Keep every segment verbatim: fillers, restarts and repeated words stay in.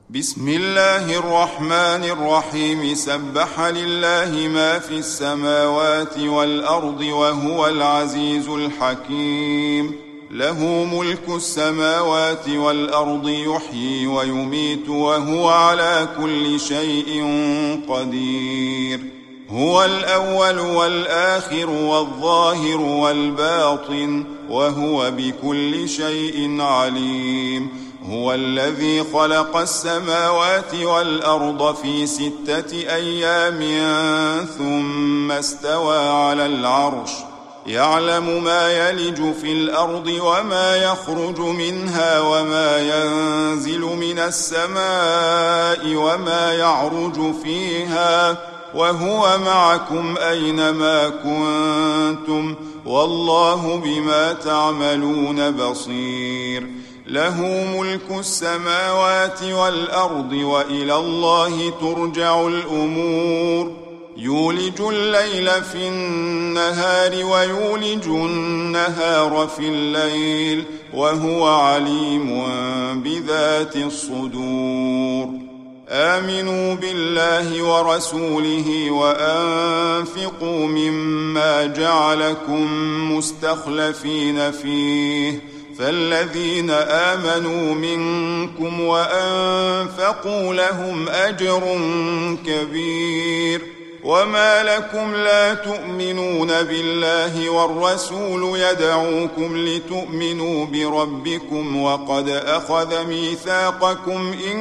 بسم الله الرحمن الرحيم سبح لله ما في السماوات والأرض وهو العزيز الحكيم له ملك السماوات والأرض يحيي ويميت وهو على كل شيء قدير هو الأول والآخر والظاهر والباطن وهو بكل شيء عليم هو الذي خلق السماوات والأرض في ستة أيام ثم استوى على العرش يعلم ما يلج في الأرض وما يخرج منها وما ينزل من السماء وما يعرج فيها وهو معكم أينما كنتم والله بما تعملون بصير له ملك السماوات والأرض وإلى الله ترجع الأمور يولج الليل في النهار ويولج النهار في الليل وهو عليم بذات الصدور آمنوا بالله ورسوله وأنفقوا مما جعلكم مستخلفين فيه فالذين آمنوا منكم وأنفقوا لهم أجر كبير وما لكم لا تؤمنون بالله والرسول يدعوكم لتؤمنوا بربكم وقد أخذ ميثاقكم إن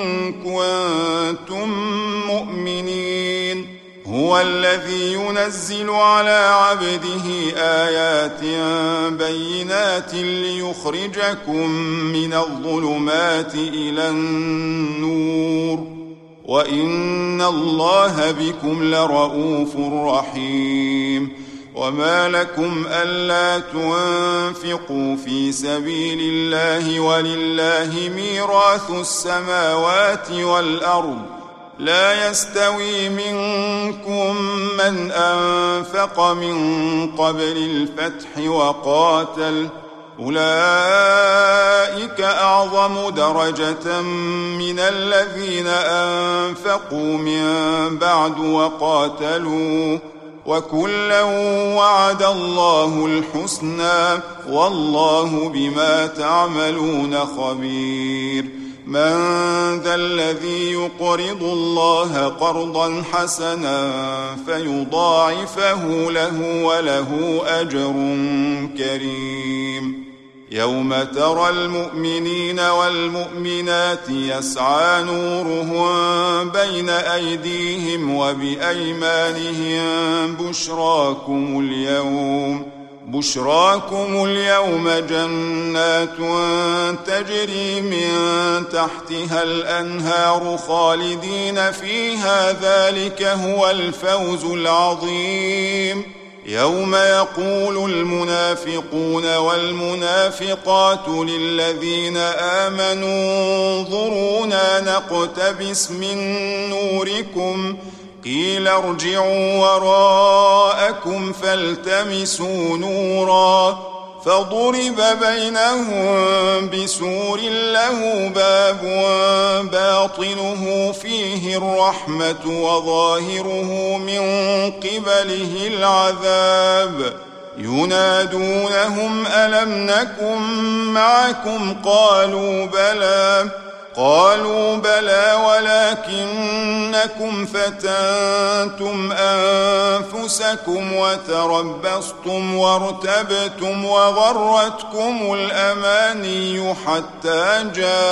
كنتم مؤمنين هو الذي ينزل على عبده آيات بينات ليخرجكم من الظلمات إلى النور وإن الله بكم لرؤوف رحيم وما لكم ألا تنفقوا في سبيل الله ولله ميراث السماوات والأرض لا يستوي منكم من أنفق من قبل الفتح وقاتل أولئك أعظم درجة من الذين أنفقوا من بعد وقاتلوا وكلا وعد الله الحسنى والله بما تعملون خبير من ذا الذي يقرض الله قرضا حسنا فيضاعفه له وله أجر كريم يوم ترى المؤمنين والمؤمنات يسعى نورهم بين أيديهم وبأيمانهم بشراكم اليوم بشراكم اليوم جنات تجري من تحتها الأنهار خالدين فيها ذلك هو الفوز العظيم يوم يقول المنافقون والمنافقات للذين آمنوا انظرونا نقتبس من نوركم قيل ارجعوا وراءكم فالتمسوا نورا فضرب بينهم بسور له باب باطنه فيه الرحمة وظاهره من قبله العذاب ينادونهم ألم نكن معكم قالوا بلى قالوا بلى ولكنكم فتنتم أنفسكم وتربصتم وارتبتم وغرتكم الأماني حتى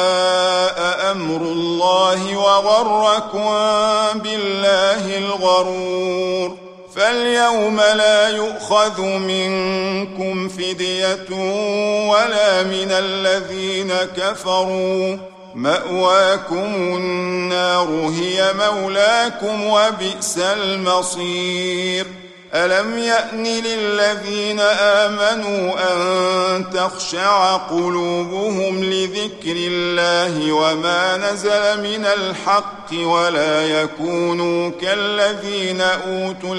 جاء أمر الله وغركم بالله الغرور فاليوم لا يؤخذ منكم فدية ولا من الذين كفروا مأواكم النار هي مولاكم وبئس المصير ألم يأن للذين آمنوا أن تخشع قلوبهم لذكر الله وما نزل من الحق ولا يكونوا كالذين أوتوا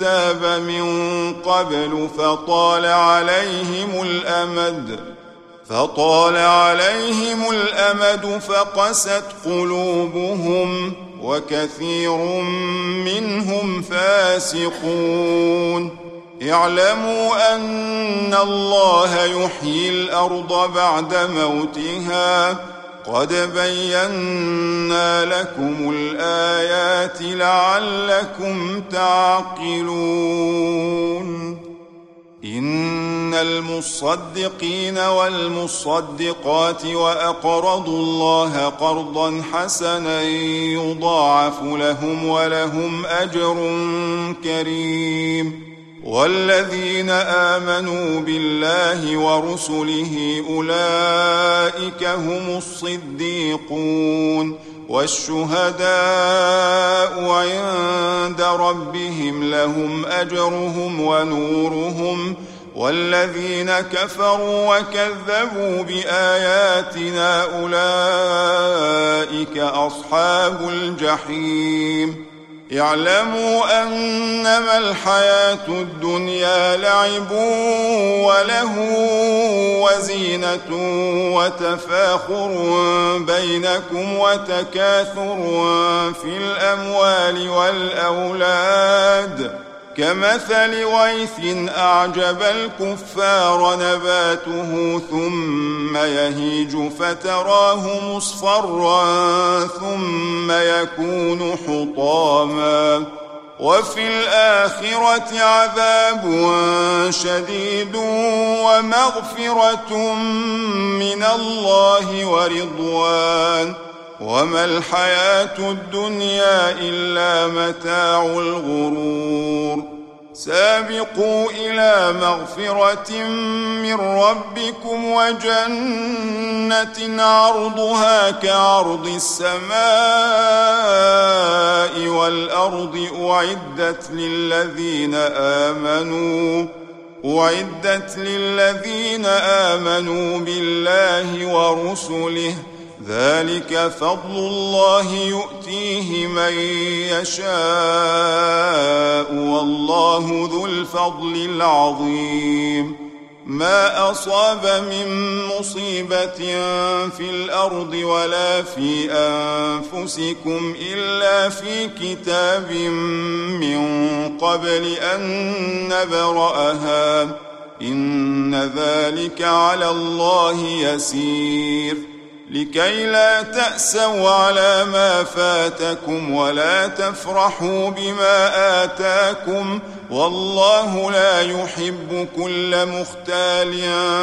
الكتاب من قبل فطال عليهم الأمد فطال عليهم الأمد فقست قلوبهم وكثير منهم فاسقون اعلموا أن الله يحيي الأرض بعد موتها قد بينا لكم الآيات لعلكم تعقلون إن المصدقين والمصدقات وأقرضوا الله قرضا حسنا يضاعف لهم ولهم أجر كريم والذين آمنوا بالله ورسله أولئك هم الصديقون والشهداء عند ربهم لهم أجرهم ونورهم والذين كفروا وكذبوا بآياتنا أولئك أصحاب الجحيم اعلموا أنما الحياة الدنيا لعب وله وزينة وتفاخر بينكم وتكاثر في الأموال والأولاد كمثل غيث أعجب الكفار نباته ثم يهيج فتراه مصفرا ثم يكون حطاما وفي الآخرة عذاب شديد ومغفرة من الله ورضوان وما الحياة الدنيا إلا متاع الغرور سابقوا إلى مغفرة من ربكم وجنة عرضها كعرض السماء والأرض أعدت للذين آمنوا أعدت للذين آمنوا بالله ورسله ذلك فضل الله يؤتيه من يشاء والله ذو الفضل العظيم ما أصاب من مصيبة في الأرض ولا في أنفسكم إلا في كتاب من قبل أن نبرأها إن ذلك على الله يسير لكي لا تأسوا على ما فاتكم ولا تفرحوا بما آتاكم والله لا يحب كل مختال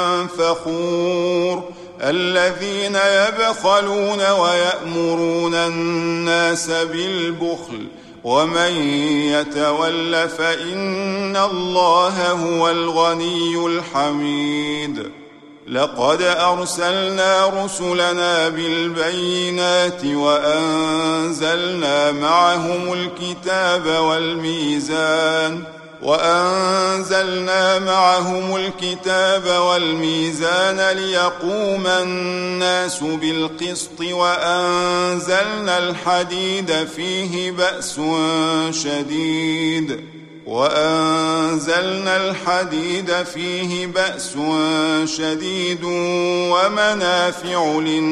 فخور الذين يبخلون ويأمرون الناس بالبخل ومن يتول فإن الله هو الغني الحميد لقد أرسلنا رسلنا بالبينات وأنزلنا معهم الكتاب والميزان وأنزلنا معهم الكتاب والميزان ليقوم الناس بالقسط وأنزلنا الحديد فيه بأس شديد وأنزلنا الحديد فيه بأس شديد ومنافع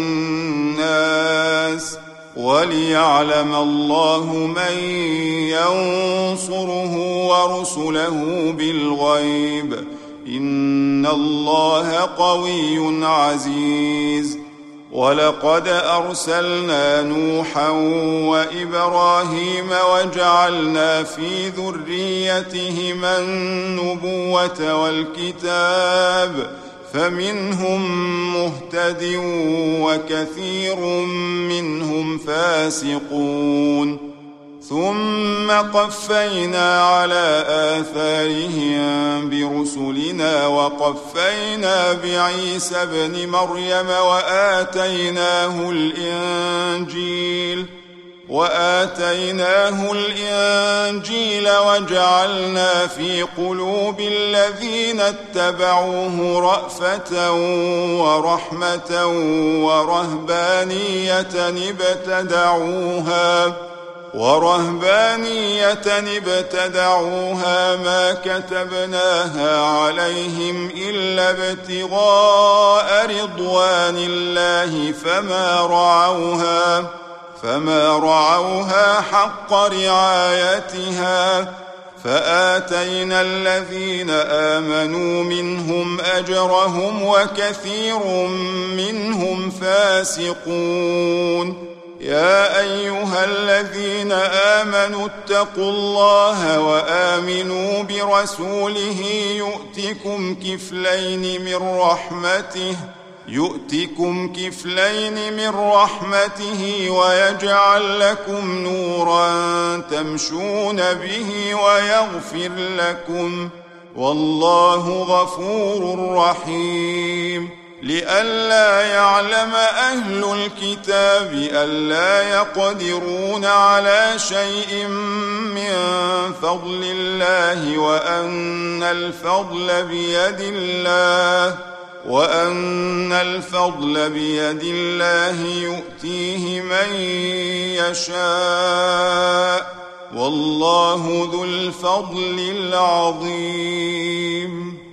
للناس وليعلم الله من ينصره ورسله بالغيب إن الله قوي عزيز ولقد أرسلنا نوحا وإبراهيم وجعلنا في ذريتهما النبوة والكتاب فمنهم مهتد وكثير منهم فاسقون ثم قفينا على آثارهم برسلنا وقفينا بعيسى ابن مريم وآتيناه الإنجيل وآتيناه الإنجيل وجعلنا في قلوب الذين اتبعوه رأفة ورحمة ورهبانية ابتدعوها ورهبانية ابتدعوها ما كتبناها عليهم إلا ابتغاء رضوان الله فما رعوها فما رعوها حق رعايتها فآتينا الذين آمنوا منهم أجرهم وكثير منهم فاسقون. يا أيها الذين آمنوا اتقوا الله وآمنوا برسوله يؤتكم كفلين من رحمته يؤتكم كفلين من رحمته ويجعل لكم نورا تمشون به ويغفر لكم والله غفور رحيم. لئلا يعلم أهل الكتاب ألا يقدرون على شيء من فضل الله وأن الفضل بيد الله وأن الفضل بيد الله يؤتيه من يشاء والله ذو الفضل العظيم.